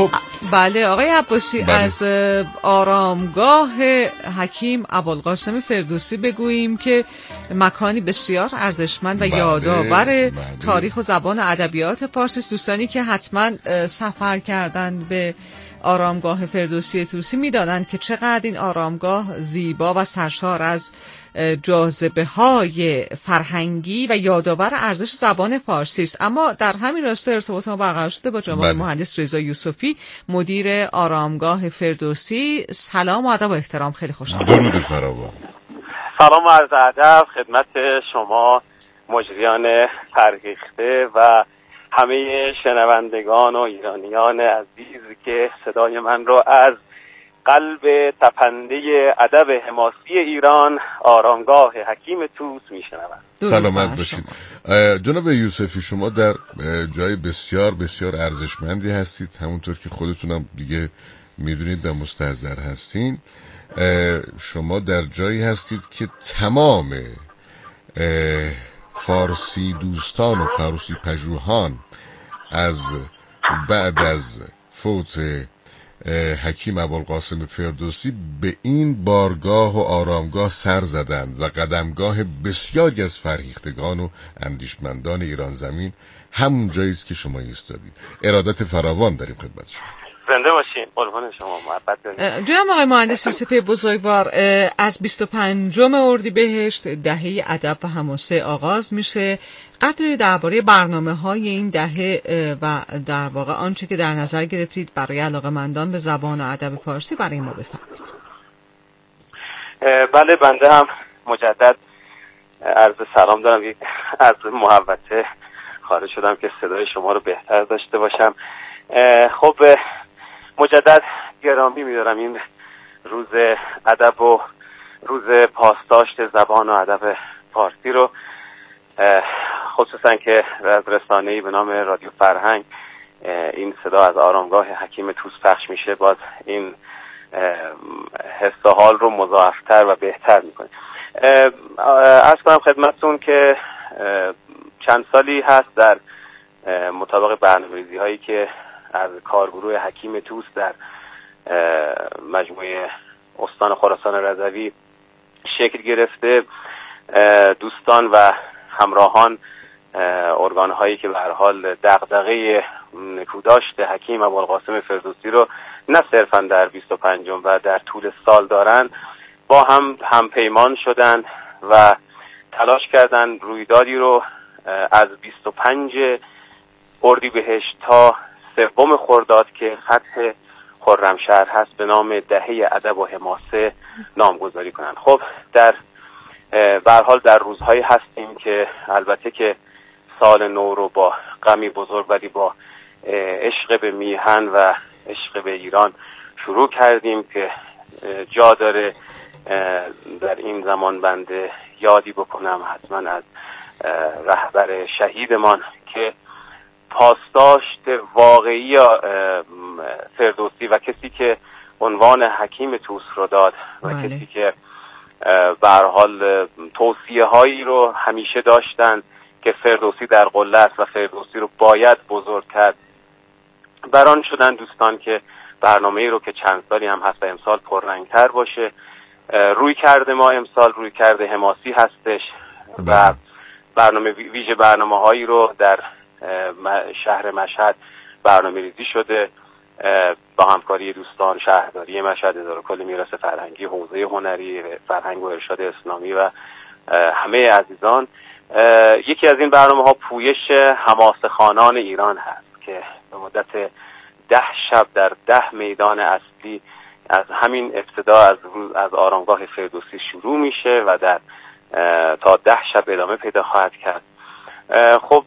خب بله آقای عباسی، بله. از آرامگاه حکیم ابوالقاسم فردوسی بگوییم که مکانی بسیار ارزشمند و یادآور تاریخ و زبان و ادبیات فارسی است. دوستانی که حتما سفر کردن به آرامگاه فردوسی طوسی می‌دانند که چقدر این آرامگاه زیبا و سرشار از جاذبه‌های فرهنگی و یادآور ارزش زبان فارسی است. اما در همین راسته ارتباط ما برقرار شده با جناب مهندس رضا یوسفی، مدیر آرامگاه فردوسی. سلام و ادب و احترام، خیلی خوشحالم. درود فراوان. سلام و عرض ادب خدمت شما مجریان فرهیخته و همه شنوندگان و ایرانیان عزیز که صدای من رو از قلب تپنده ادب حماسی ایران آرامگاه حکیم طوس میشنوند. سلامت باشید. جناب یوسفی، شما در جای بسیار بسیار ارزشمندی هستید، همونطور که خودتونم دیگه میدونید و مستحضر هستین. شما در جایی هستید که تمام فارسی دوستان و فارسی پژوهان از بعد از فوت حکیم ابوالقاسم فردوسی به این بارگاه و آرامگاه سر زدند و قدمگاه بسیاری از فرهیختگان و اندیشمندان ایران زمین همون جایی است که شما ایستادید. ارادت فراوان داریم خدمت شما. زنده باشین، قربان شما، محبت دارید. جناب آقای مهندس یوسفی بزرگوار، از 25 اردیبهشت دهه ادب و حماسه آغاز میشه. قدری درباره برنامه‌های این دهه و در واقع آنچه که در نظر گرفتید برای علاقه‌مندان به زبان و ادب فارسی برای ما بفرمایید. بله، بنده هم مجدد عرض سلام دارم. از محوطه خارج شدم که صدای شما رو بهتر داشته باشم. خب مجدد گرامی می‌دارم این روز ادب و روز پاسداشت زبان و ادب فارسی رو، خصوصا که از رسانه‌ای به نام رادیو فرهنگ این صدا از آرامگاه حکیم طوس پخش میشه. باز این حس و حال رو مضاعفتر و بهتر میکنه. عرض کنم خدمتتون که چند سالی هست در مطابق برنامه‌ریزی هایی که از کارگروه حکیم طوس در مجموعه استان خراسان رضوی شکل گرفته، دوستان و همراهان ارگان هایی که به هر حال دغدغه نکوداشت حکیم ابوالقاسم فردوسی رو نه صرفا در 25 و در طول سال دارن، با هم پیمان شدن و تلاش کردن رویدادی رو از 25 اردیبهشت تا 3 خرداد که فتح خرمشهر هست به نام دهه ادب و حماسه نامگذاری کنن. خب در به هر حال در روزهایی هستیم که البته که سال نو رو با غمی بزرگ ولی با عشق به میهن و عشق به ایران شروع کردیم که جا داره در این زمان بنده یادی بکنم حتما از رهبر شهیدمان که پاسداشت واقعی فردوسی و کسی که عنوان حکیم طوس رو داد و کسی که به هر حال توصیه هایی رو همیشه داشتن که فردوسی در قله است و فردوسی رو باید بزرگ کرد، بران شدن دوستان که برنامه‌ای رو که چند سالی هم هست و امسال پررنگ‌تر باشه. روی کرده ما امسال روی کرده حماسی هستش و ویژه برنامه‌هایی رو در شهر مشهد برنامه ریزی شده با همکاری دوستان شهرداری مشهد، اداره کل میراث فرهنگی، حوزه هنری، فرهنگ و ارشاد اسلامی و همه عزیزان. یکی از این برنامه‌ها پویش حماسه خوانان ایران هست که به مدت 10 شب در 10 میدان اصلی از همین ابتدا از آرامگاه فردوسی شروع میشه و در تا 10 شب ادامه پیدا خواهد کرد. خب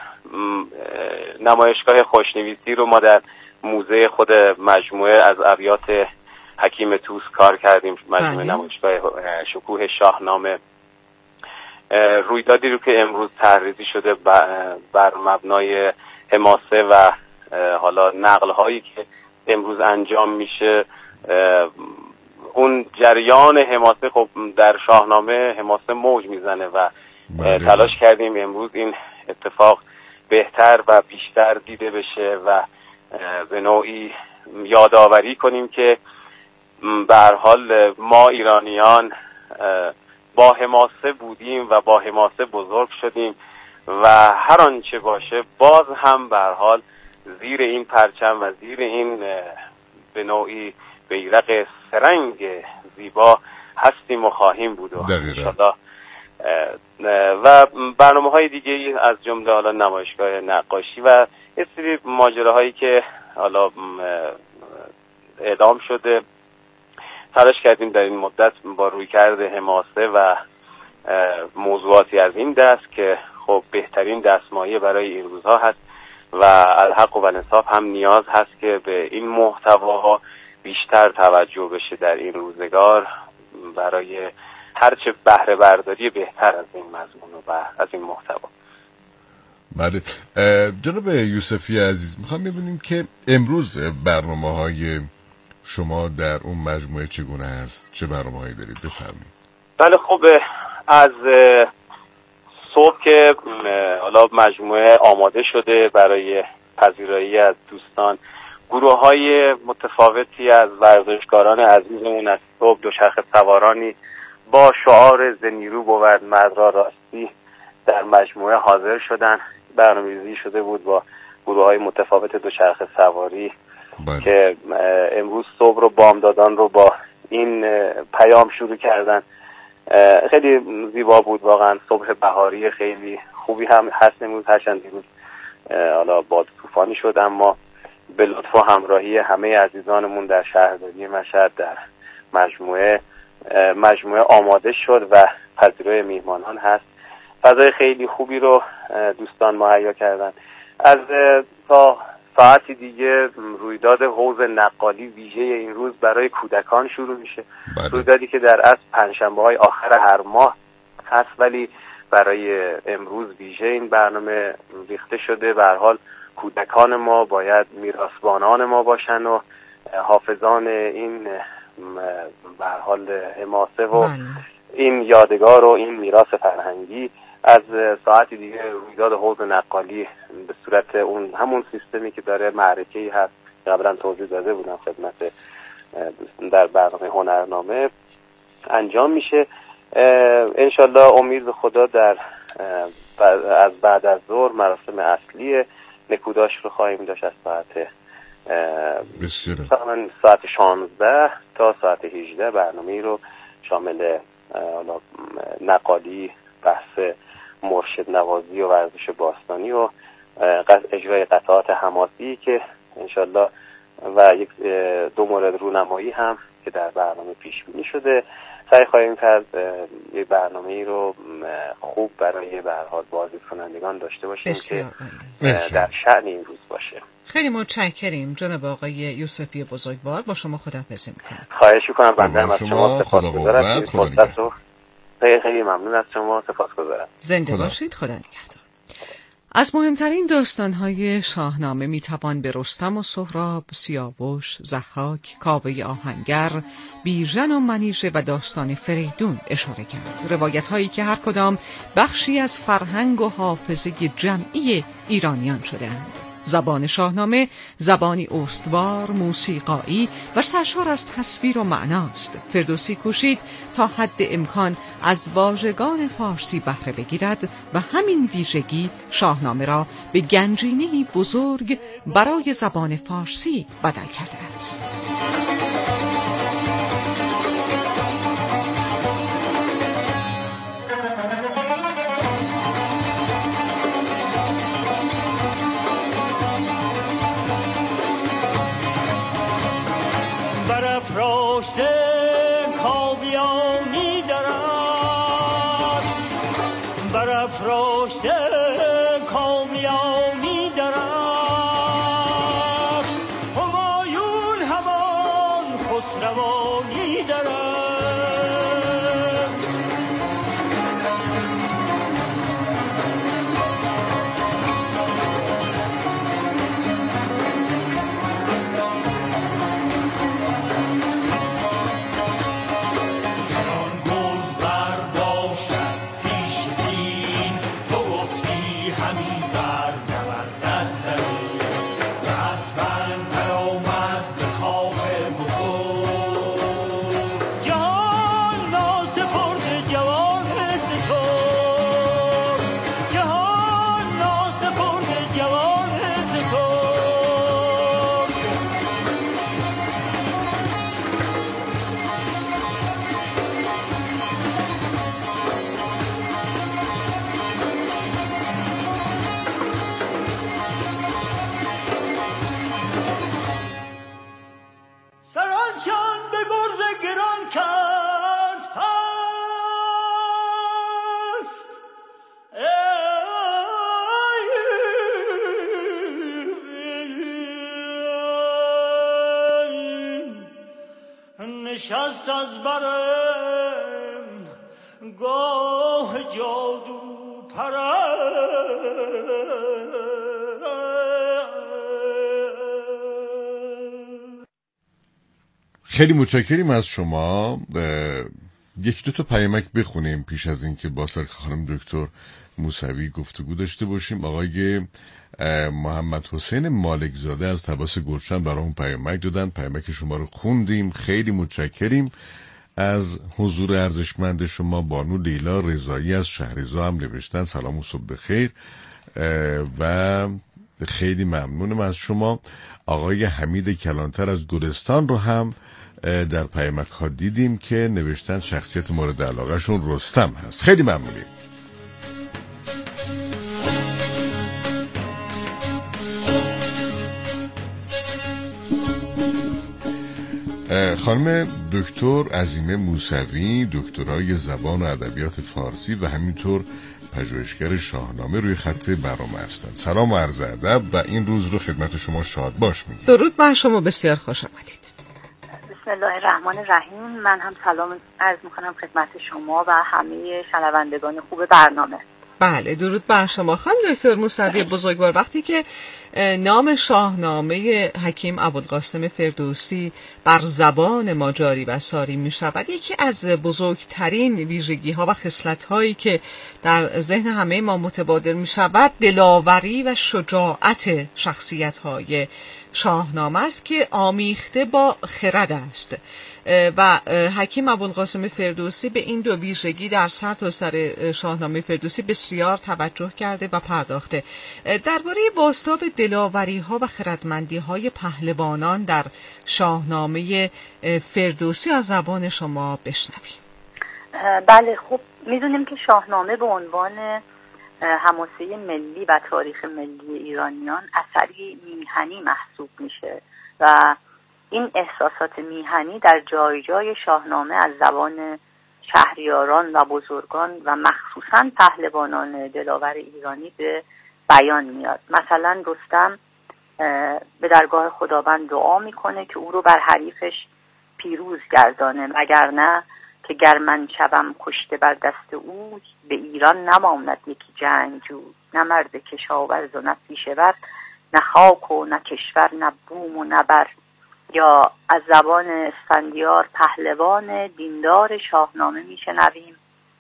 نمایشگاه خوشنویسی رو ما در موزه خود مجموعه از ابیات حکیم طوس کار کردیم، مجموعه نمایشگاه شکوه شاهنامه. رویدادی رو که امروز طرح‌ریزی شده بر مبنای حماسه و حالا نقل هایی که امروز انجام میشه، اون جریان حماسه خب در شاهنامه حماسه موج میزنه و تلاش کردیم امروز این اتفاق بهتر و بیشتر دیده بشه و به نوعی یادآوری کنیم که به هر حال ما ایرانیان با حماسه بودیم و با حماسه بزرگ شدیم و هر آنچه باشه باز هم به هر حال زیر این پرچم و زیر این به نوعی بیرق سرنگ زیبا هستیم و خواهیم بود و انشالله. و برنامه‌های دیگه از جمله حالا نمایشگاه نقاشی و یه سری ماجراهایی که حالا اعلام شده تلاش کردیم در این مدت با رویکرد حماسه و موضوعاتی از این دست که خب بهترین دستمایه برای این روزها هست و الحق و الانصاف هم نیاز هست که به این محتواها بیشتر توجه بشه در این روزگار برای هرچه بهره برداری بهتر از این مضمون و از این محتوا. بله جناب یوسفی عزیز، میخوام ببینیم که امروز برنامه‌های شما در اون مجموعه چگونه است؟ چه برنامه‌هایی دارید؟ بفرمایید. بله خب از صبح که حالا مجموعه آماده شده برای پذیرایی از دوستان، گروه‌های متفاوتی از ورزشکاران عزیزمون از صبح دوچرخه سوارانی با شعار ز نیرو بود مرد را راستی در مجموعه حاضر شدن. برنامه‌ریزی شده بود با گروه‌های متفاوت دوچرخه سواری که امروز صبح رو بامدادان رو با این پیام شروع کردن. خیلی زیبا بود واقعا، صبح بهاری خیلی خوبی هم هست امروز، هرچند دیروز حالا باد طوفانی شد، اما به لطف و همراهی همه عزیزانمون در شهرداری مشهد در مجموعه آماده شد و پذیرای میهمانان هست. فضای خیلی خوبی رو دوستان مهیا کردن. از تا ساعتی دیگه رویداد حوض نقالی ویژه این روز برای کودکان شروع میشه. رویدادی که در اصل پنجشنبه‌های آخر هر ماه هست ولی برای امروز ویژه این برنامه ریخته شده. به هر حال کودکان ما باید میراثبانان ما باشن و حافظان این به هر حال حماسه و این یادگار و این میراث فرهنگی. از ساعتی دیگه رویداد حوض نقالی به صورت اون همون سیستمی که داره معرکه‌ای هست قبلا توضیح داده بودم خدمت در برنامه هنرنامه انجام میشه. انشالله امید به خدا در از بعد از ظهر مراسم اصلی نکوداش رو خواهیم داشت از ساعت 16 تا ساعت 18. برنامه رو شامل نقالی، بحث مرشد نوازی و ورزش باستانی و اجرای قطعات حماسی که انشالله و یک دو مورد رونمایی هم که در برنامه پیش بینی شده. سعی خواهیم کرد یه برنامه‌ای رو خوب برای به هر حال بازدید کنندگان داشته باشیم که در شأن این روز باشه. خیلی متشکریم جناب آقای یوسفی بزرگوار، با شما خداحافظی می‌کنم. خواهش می‌کنم، بنده هم از شما سپاسگزارم. خیلی ممنون از شما، سپاسگزارم. زنده باشید، خدا نگهدار. از مهمترین داستان‌های شاهنامه میتوان به رستم و سهراب، سیاوش، ضحاک، کاوه آهنگر، بیژن و منیژه و داستان فریدون اشاره کرد. روایت‌هایی که هر کدام بخشی از فرهنگ و حافظه جمعی ایرانیان شده‌اند. زبان شاهنامه زبانی استوار، موسیقایی و سرشار از تصویر و معناست. فردوسی کوشید تا حد امکان از واژگان فارسی بهره بگیرد و همین ویژگی شاهنامه را به گنجینه‌ای بزرگ برای زبان فارسی بدل کرده است. برافراشته کاویانی در است، برافراشته کاویانی در است، همایون همان خسروانی در است. همی بر نبردد زمین، به اسفل نشست از برم گاه جادو خیلی متشکریم از شما. یک دو تا پیامک بخونیم پیش از این که با خانم دکتر موسوی گفتگو داشته باشیم. آقای محمد حسین مالکزاده از طباس گلشن برامون پیامک دادن، پیامک شما رو خوندیم، خیلی متشکریم از حضور ارزشمند شما. بانو لیلا رضایی از شهرزا هم نوشتن سلام و صبح بخیر و خیلی ممنونم از شما. آقای حمید کلانتر از گلستان رو هم در پیامک ها دیدیم که نوشتن شخصیت مورد علاقه شون رستم هست. خیلی ممنونیم. خانم دکتر عظیمه موسوی دکترای زبان و ادبیات فارسی و همینطور پژوهشگر شاهنامه روی خط برنامه هستند. سلام و عرض ادب و این روز رو خدمت شما شاد باش میگیم. درود بر شما، بسیار خوش آمدید. بسم الله الرحمن الرحیم. من هم سلام عرض میکنم خدمت شما و همه شنوندگان خوب برنامه. بله درود بر شما خانم دکتر موسوی بزرگوار. وقتی که نام شاهنامه حکیم ابوالقاسم فردوسی بر زبان ما جاری و ساری می شود، یکی از بزرگترین ویژگی ها و خصلت هایی که در ذهن همه ما متبادر می شود دلاوری و شجاعت شخصیت های شاهنامه است که آمیخته با خرد است و حکیم ابوالقاسم فردوسی به این دو ویژگی در سرتاسر شاهنامه فردوسی بسیار توجه کرده و پرداخته. درباره بازتاب دلاوری ها و خردمندی های پهلوانان در شاهنامه فردوسی از زبان شما بشنویم. بله، خب میدونیم که شاهنامه به عنوان حماسه ملی و تاریخ ملی ایرانیان اثری میهنی محسوب میشه و این احساسات میهنی در جای جای شاهنامه از زبان شهریاران و بزرگان و مخصوصاً پهلوانان دلاور ایرانی به بیان میاد. مثلا رستم به درگاه خداوند دعا میکنه که او رو بر حریفش پیروز گردانه، وگرنه که گر من شوم کشته بر دست او، به ایران نماند یکی جنگجو، نه مرد کشاورز و نه پیشور، نه خاک و نه کشور، نه بوم و نه بر. یا از زبان اسفندیار پهلوان دیندار شاهنامه میشنویم: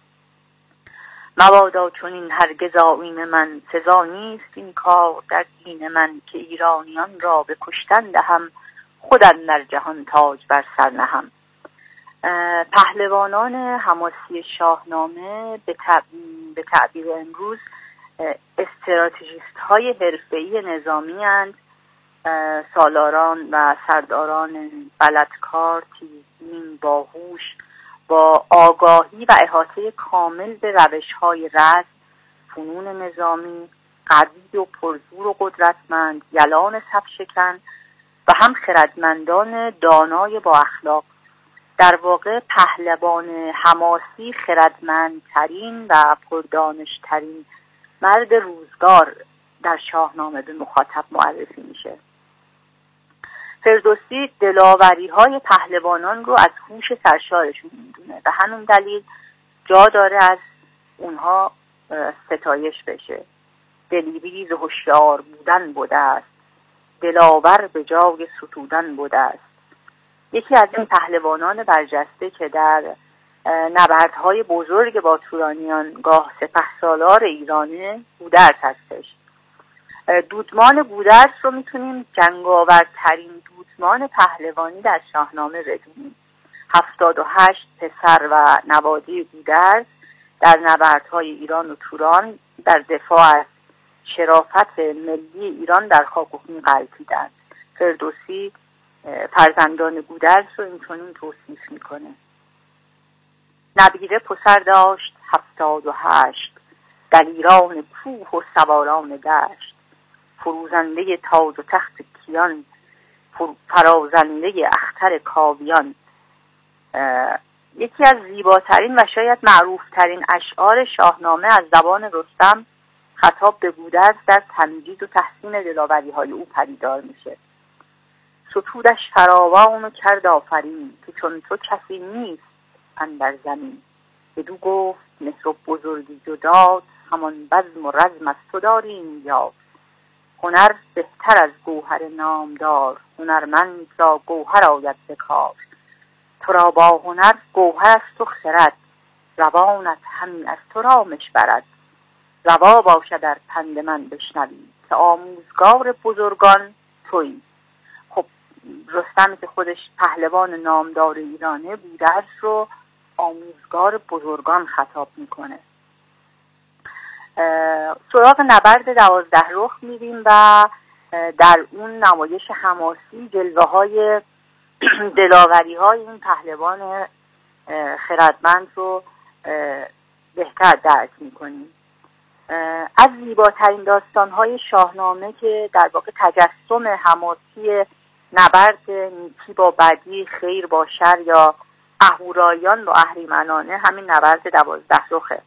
مبادا چنین هرگز آیین من، سزا نیست این کار در دین من، که ایرانیان را به کشتن دهم، خود اندر جهان تاج بر سر نهم. پهلوانان حماسی شاهنامه به تعبیر امروز استراتژیست های حرفه‌ای نظامی اند، سالاران و سرداران بلدکار، تیزبین، باهوش، با آگاهی و احاطه کامل به روش‌های رزم، فنون نظامی، قوی و پرزور و قدرتمند، یلان صف شکن و هم خردمندان دانای با اخلاق. در واقع پهلوان حماسی خردمندترین و پردانشترین مرد روزگار در شاهنامه به مخاطب معرفی میشه. فردوسی دلاوری های پهلوانان رو از هوش سرشارشون میدونه و همین دلیل جا داره از اونها ستایش بشه. دلیریز و هوشیار بودن بوده است، دلاور به جای ستودن بوده است. یکی از این پهلوانان برجسته که در نبردهای بزرگ با تورانیان گاه سپهسالار ایرانه گودرز هستش. دودمان گودرز رو میتونیم جنگاورترین دودمان پهلوانی در شاهنامه بدونیم. 78 پسر و نواده گودرز در نبردهای ایران و توران در دفاع از شرافت ملی ایران در خاک و خون غلتیدند. فردوسی فرزندان گودرز رو اینطورین توصیف میکنه: نبیره پسر داشت 78، دلیران کوه و سواران دشت، فروزنده تاج و تخت کیان، فرازنده اختر کاویان. یکی از زیباترین و شاید معروفترین اشعار شاهنامه از زبان رستم خطاب به گودرز در تمجید و تحسین دلاوری های او پدیدار میشه: ستودش فراوان و کرد آفرین، که چون تو کسی نیست اندر زمین. بدو گفت مهر و بزرگی و داد، همان بزم و رزم از تو داریم یاد. هنر بهتر از گوهر نامدار، هنرمند را گوهر آید ز کار. تو را با هنر گوهر است و خرد، روانت همی از تو رامش برد. روا باشد در پند من بشنوی، که آموزگار بزرگان تویی. خب رستمی که خودش پهلوان نامدار ایرانه، گودرز رو آموزگار بزرگان خطاب میکنه. سراغ نبرد 12 رخ میریم و در اون نمایش حماسی جلوه های دلاوری های این پهلوان خردمند رو بهتر درک میکنیم. از زیباترین داستانهای شاهنامه که در واقع تجسم حماسی نبرد نیکی با بدی، خیر با شر یا اهورایان با اهریمنانه، همین نبرد 12 رخه.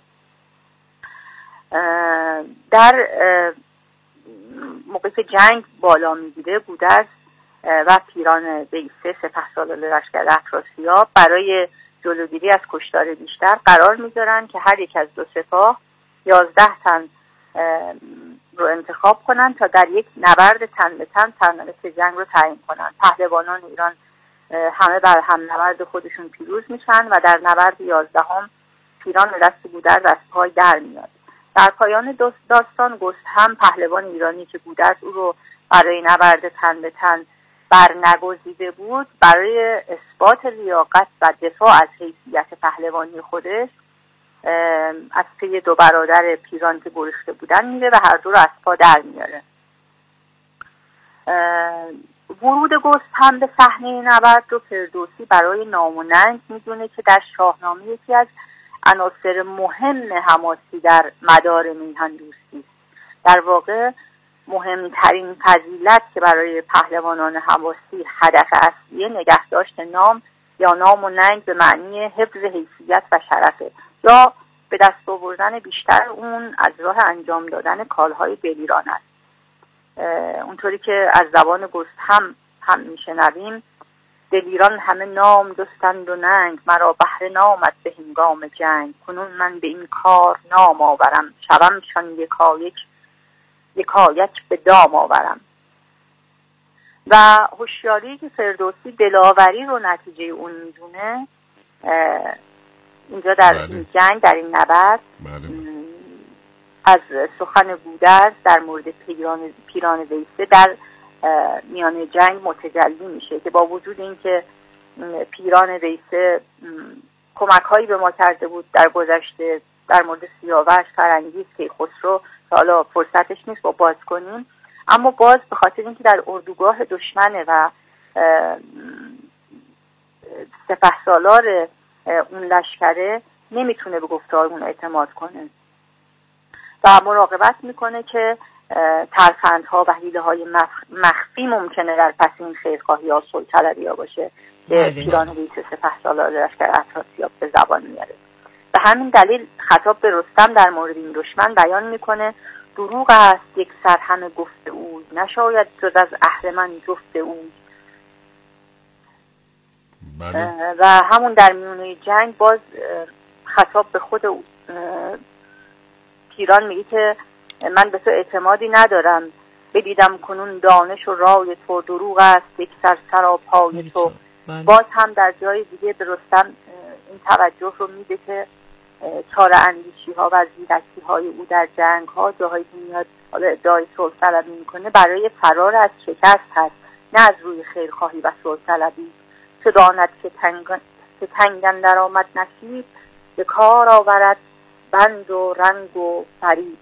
در موقعی که جنگ بالا میگیره، گودرز و پیران ویسه سپهسالار لشکر افراسیاب برای جلوگیری از کشتار بیشتر قرار میذارن که هر یک از دو سپاه 11 تن رو انتخاب کنن تا در یک نبرد تن به تن سرنوشت جنگ رو تعیین کنن. پهلوانان ایران همه بر هم نبرد خودشون پیروز میشن و در نبرد 11 پیران به دست گودرز از پای در میاد. در پایان داستان گستهم پهلوان ایرانی که گودرز او رو برای نبرد تن به تن برنگزیده بود، برای اثبات لیاقت و دفاع از حیثیت پهلوانی خودش از پی 2 برادر پیران که گریخته بودن میره و هر دو رو از پا در میاره. ورود گستهم به صحنه نبرد رو فردوسی برای نام و ننگ میدونه که در شاهنامه یکی از عناصر مهم حماسی در مدار میهن دوستی است. در واقع مهمترین فضیلت که برای پهلوانان حماسی هدف اصلی نگهداشت نام یا نام و ننگ به معنی حفظ حیثیت و شرفه، یا به دست آوردن بیشتر اون از راه انجام دادن کارهای دلیران است. اونطوری که از زبان گستهم هم میشنویم: دلیران همه نام دوستند و ننگ، مرا بهر نامت به هنگام جنگ. کنون من به این کار نام آورم، شومشان یکایک به دام آورم. و هوشیاری که فردوسی دلاوری رو نتیجه اون میدونه اینجا در این جنگ، در این نبرد، از سخن گودرز در مورد پیران ویسه در میان جنگ متجلی میشه که با وجود اینکه پیران ویسه کمک هایی به ما کرده بود در گذشته در مورد سیاوش، فرنگیز، کیخسرو، حالا فرصتش نیست با باز کنیم، اما باز به خاطر اینکه در اردوگاه دشمنه و سپهسالار اون لشکره، نمیتونه به گفتار اون اعتماد کنه و مراقبت میکنه که ترفندها و حیله‌های مخفی ممکنه در پس این خیرخواهی ها صلح‌طلبی ها باشه که پیران ویسه سپهسالار لشکر افراسیاب به زبان میاره. به همین دلیل خطاب به رستم در مورد این دشمن بیان میکنه: دروغ است یک سر همه گفته اوی، نشاید جز از اهرمن جفت اوی. و همون در میونه جنگ باز خطاب به خود پیران میگه که من به تو اعتمادی ندارم، بدیدم کنون دانش و رای تو، دروغ است یک سر سرا پای تو. باز هم در جای دیگه به رستم این توجه رو میده که چاره اندیشی ها و زیرکی های او در جنگ ها، جاهایی که میاد حالا ادعای صلح طلبی میکنه، برای فرار از شکست هست، نه از روی خیرخواهی و صلح طلبی. چه داند که تنگ اندر آمد نصیب، به کار آورد بند و رنگ و فریب.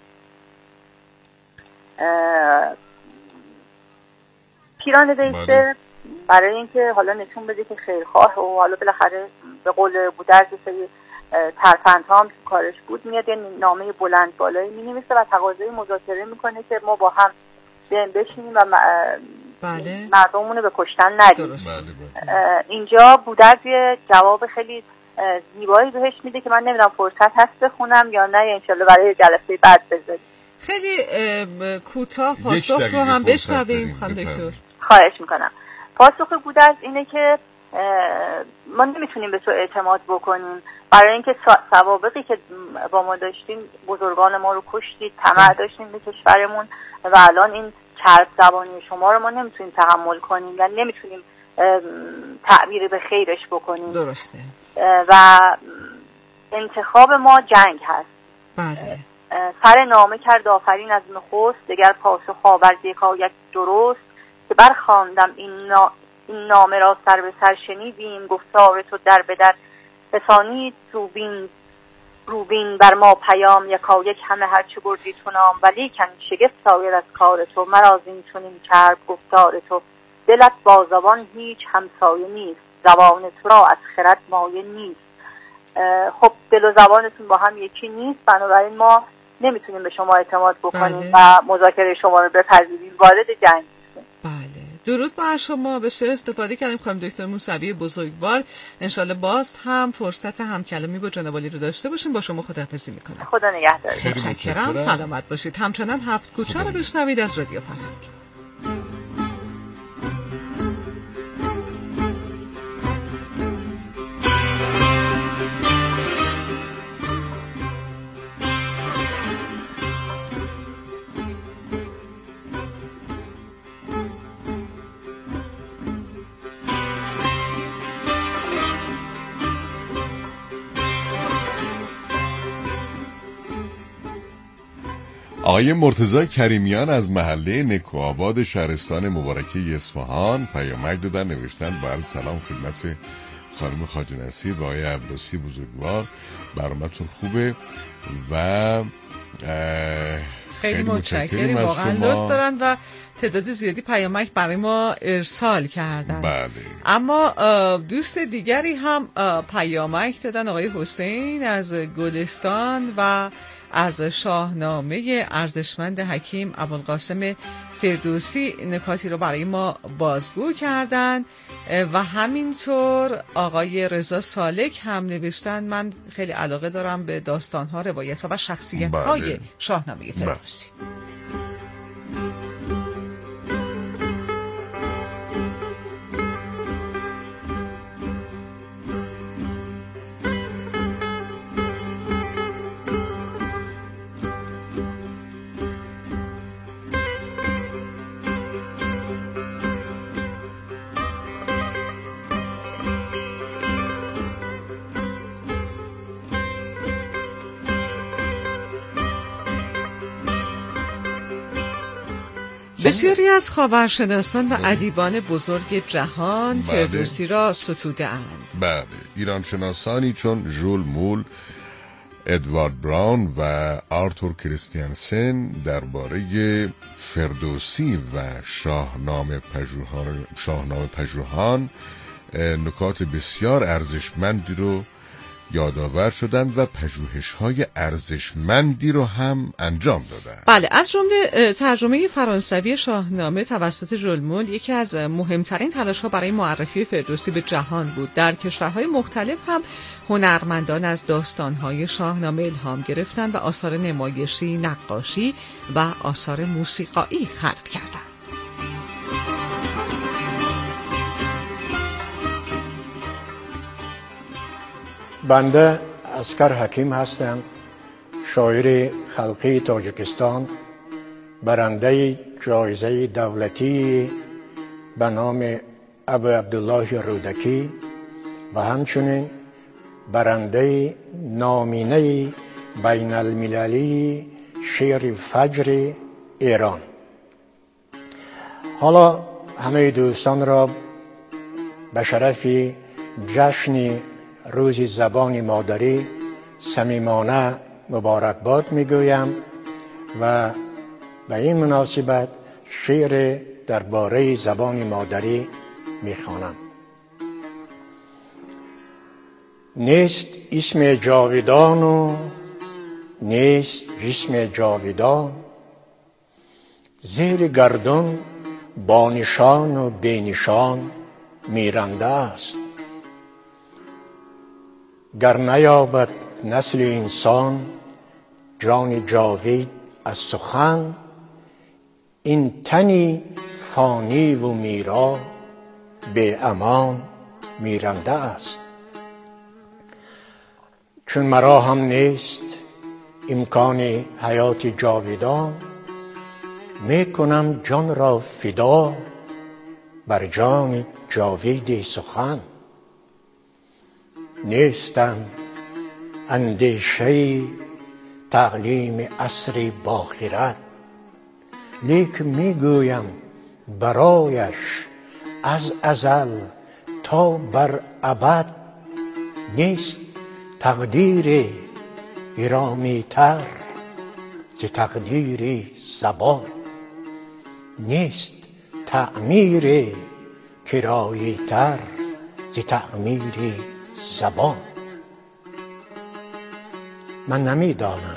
پیران ویسه برای اینکه حالا نشون بده که خیرخواه و حالا بالاخره به قول گودرز ترفندها هم کارش بود، میاد یه نامه بلند بالایی مینویسه و تقاضای مذاکره میکنه که ما با هم بشینیم و مردممون رو به کشتن ندیم. اینجا گودرز یه جواب خیلی زیبایی بهش میده که من نمیدونم فرصت هست بخونم یا نه، انشالله برای جلسه بعد بذاریم. خیلی کوتاه پاسخ رو هم بشنویم خانم دکتر. خواهش میکنم. پاسخ گودرز اینه که ما نمیتونیم به تو اعتماد بکنیم، برای اینکه سوابقی که با ما داشتیم، بزرگان ما رو کشتید، طمع داشتیم به کشورمون و الان این چرب زبانی شما رو ما نمیتونیم تحمل کنیم و نمیتونیم تعبیر به خیرش بکنیم. درسته. و انتخاب ما جنگ هست. بله. سر نامه کرد آفرین از نخست، دگر پاسخ آورد یکایک درست، که برخواندم این نامه را سر به سر شنیدیم، گفتار تو در به در رسانید، روبین بر ما پیام، یکایک همه هرچه بردی تو نام، ولیکن شگفت سایر از کار تو، مرا زین چنین کرد گفتار تو، دلت با زبان هیچ همسایه نیست، زبان تو را از خرد مایه نیست. خب دل و زبانتون با هم یکی نیست، بنابراین ما نمیتونیم به شما اعتماد بکنیم و مذاکره شما رو بپذیریم، وارد جنگ نیستیم. بله. درود بر شما. بسیار استفاده کردیم خانم دکتر موسوی بزرگوار. انشالله باز هم فرصت همکلامی با جناب عالی رو داشته باشیم. با شما خداحافظی میکنم. خدا نگهدار. متشکرم. سلامت باشید. همچنان هفت کوچه رو بشنوید از رادیو فرهنگ. آقای مرتضی کریمیان از محله نکوآباد شهرستان مبارکه اصفهان پیامک دادن، نوشتن با عرض سلام خدمت خانم خواجه نصیر و آقای عباسی بزرگوار، برنامه‌تون خوبه و خیلی متشکریم، واقعا دوست دارن و تعداد زیادی پیامک برای ما ارسال کردن. بله. اما دوست دیگری هم پیامک دادن، آقای حسین از گلستان و از شاهنامه ارزشمند حکیم ابوالقاسم فردوسی نکاتی رو برای ما بازگو کردن و همینطور آقای رضا سالک هم نوشتن من خیلی علاقه دارم به داستان‌ها، روایت‌ها و شخصیت‌های شاهنامه فردوسی. بسیاری از خاورشناسان و ادیبان بزرگ جهان فردوسی را ستوده‌اند. بله، ایران شناسانی چون ژول مول، ادوارد براون و آرتور کریستیانسن درباره فردوسی و شاهنامه پژوهان نکات بسیار ارزشمندی رو یادآور شدند و پژوهش‌های ارزشمندی رو هم انجام دادند. بله، از جمله ترجمه فرانسوی شاهنامه توسط ژول مول یکی از مهمترین تلاش‌ها برای معرفی فردوسی به جهان بود. در کشورهای مختلف هم هنرمندان از داستان‌های شاهنامه الهام گرفتند و آثار نمایشی، نقاشی و آثار موسیقایی خلق کردند. بنده اسکر حکیم هستم، شاعر خلقی تاجیکستان، برنده جایزه دولتی به نام ابو عبدالله رودکی و همچنین برنده نامینه بین المللی شعر فجر ایران. حالا همه دوستان را به شرف جشن روز زبان مادری صمیمانه مبارکباد میگویم و به این مناسبت شعر درباره زبان مادری میخوانم. نیست اسم جاویدان و نیست جسم جاویدان، زیر گردون با نشان و بی نشان میرنده است. گر نیابد نسل انسان جان جاوید از سخن، این تنی فانی و میرا به امان میرنده است. چون مرا هم نیست امکان حیات جاویدان، میکنم جان را فدا بر جان جاوید سخن. نیستم اندیشه تعلیم عصر باخرت، لیک میگویم برایش از ازل تا بر ابد. نیست تقدیر گرامی تر ز تقدیر زبان، نیست تعمیر کرایی تر ز تعمیر زبان. من نمیدانم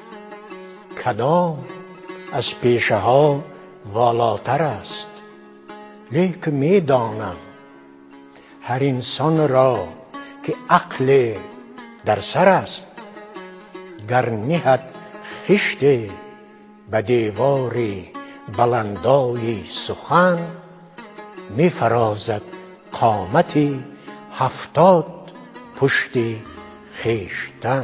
کدام از پیشه ها والاتر است، لیک میدانم هر انسان را که عقل در سر است. گر نهد خشت به دیوار بلندای سخن، میفرازد قامتی 70 پشت خویشتن.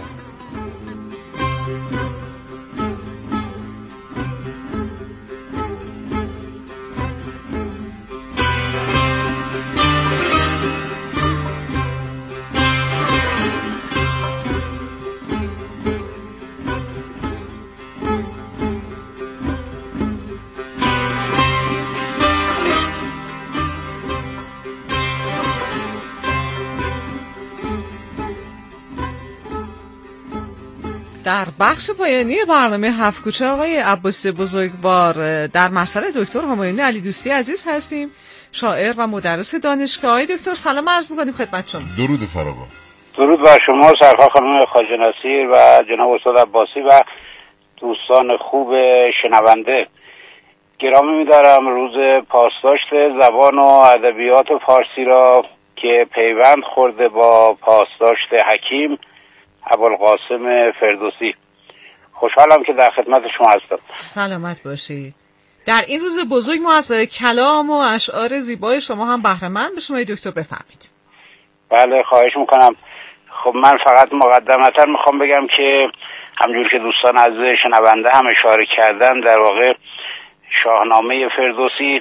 در بخش پایانی برنامه هفت کوچه آقای عباسی بزرگوار در مسئله دکتر همایونی علی دوستی عزیز هستیم، شاعر و مدرس دانشگاه. آقای دکتر سلام عرض می‌کنیم خدمت شما. درود فراوان. درود بر شما سرکار خانم خواجه نصیر و جناب استاد عباسی و دوستان خوب شنونده. گرامی می‌دارم روز پاسداشت زبان و ادبیات فارسی را که پیوند خورده با پاسداشت حکیم ابوالقاسم فردوسی. خوشحالم که در خدمت شما هستم. سلامت باشید. در این روز بزرگ ما از کلام و اشعار زیبای شما هم بهره مند بشیم دکتر، بفرمایید. بله خواهش میکنم. خب من فقط مقدمتا میخوام بگم که همجور که دوستان عزیز شنونده هم اشاره کردن، در واقع شاهنامه فردوسی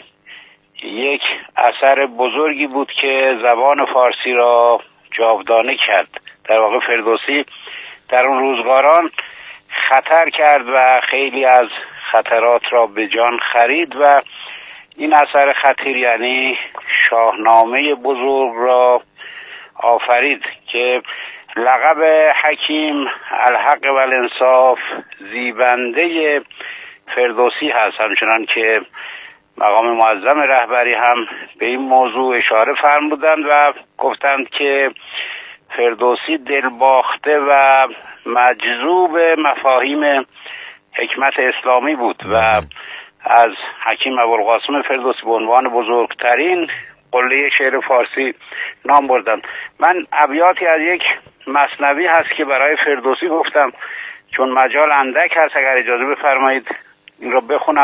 یک اثر بزرگی بود که زبان فارسی را جاودانه کرد. در واقع فردوسی در اون روزگاران خطر کرد و خیلی از خطرات را به جان خرید و این اثر خطیر یعنی شاهنامه بزرگ را آفرید که لقب حکیم الحق و الانصاف زیبنده فردوسی هست. همچنان که مقام معظم رهبری هم به این موضوع اشاره فرمودند و گفتند که فردوسی دلباخته و مجذوب مفاهیم حکمت اسلامی بود و از حکیم ابوالقاسم فردوسی به عنوان بزرگترین قله شعر فارسی نام بردند. من ابیاتی از یک مثنوی هست که برای فردوسی گفتم، چون مجال اندک هست اگر اجازه بفرمایید این را بخونم.